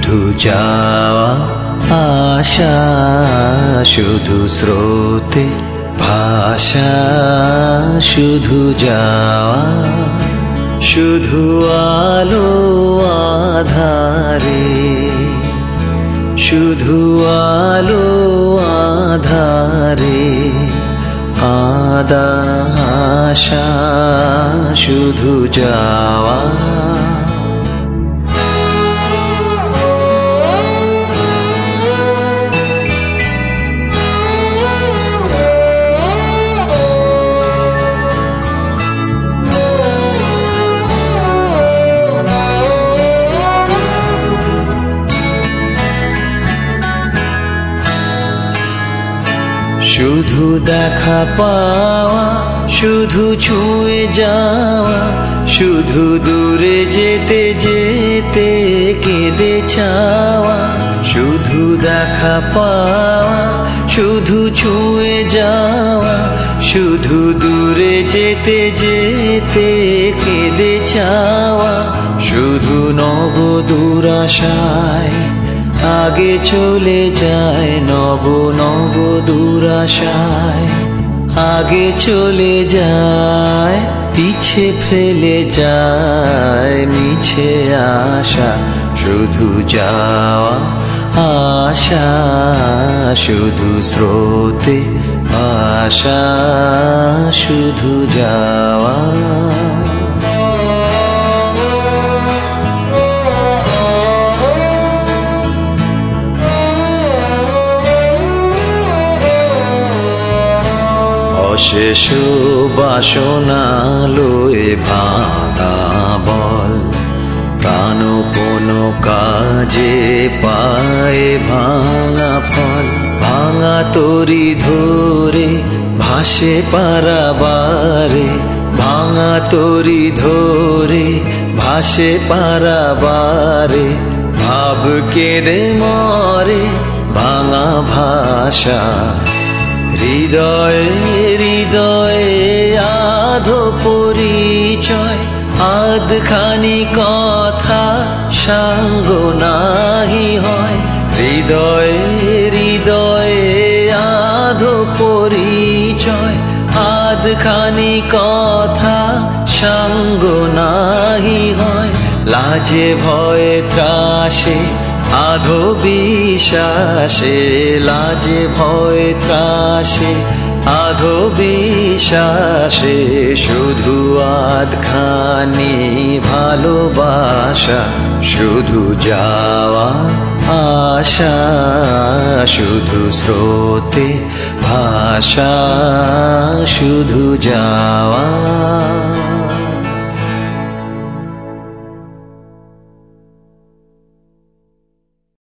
শুধু যাওয়া আশা, শুধু স্রোতে ভাষা, শুধু যাওয়া, শুধু আলো আধারে, শুধু আলো আধারে কাঁদা আশা, শুধু যাওয়া। শুধু দেখা পাওয়া, শুধু ছুঁয়ে যাওয়া, শুধু দূরে যেতে যেতে কেঁদে চাওয়া। শুধু দেখা পাওয়া, শুধু ছুঁয়ে যাওয়া, শুধু দূরে যেতে যেতে কেঁদে চাওয়া। শুধু নব দুরাশায় আগে চলে যায়, নব নব দুরাশায় আগে চলে যায়, পিছে ফেলে যায় মিছে আশা। শুধু যাওয়া আশা, শুধু স্রোতে ভাষা, শুধু যাওয়া। অশেষ বাসনা লয়ে ভাঙা বল, প্রাণ কোনো কাজে পায় ভাঙা ফল। ভাঙা তরি ধরে ভাসে পারাবারে, ভাঙা তরি ধরে ভাসে পারাবারে। ভাব কেঁদে মরে ভাঙা ভাষা, হৃদয়ে হৃদয়ে আধো পরিচয়। আধখানি কথা সাঙ্গ নাহি হয়, হৃদয়ে হৃদয়ে আধো পরিচয়। আধখানি কথা সাঙ্গ নাহি হয়, লাজে ভয়ে ত্রাসে আধো বিশ্বাসে। লাজে ভয়ে ত্রাসে আধো বিশ্বাসে, শুধু আধখানি ভালোবাসা। শুধু যাওয়া আশা, শুধু স্রোতে ভাষা, শুধু যাওয়া।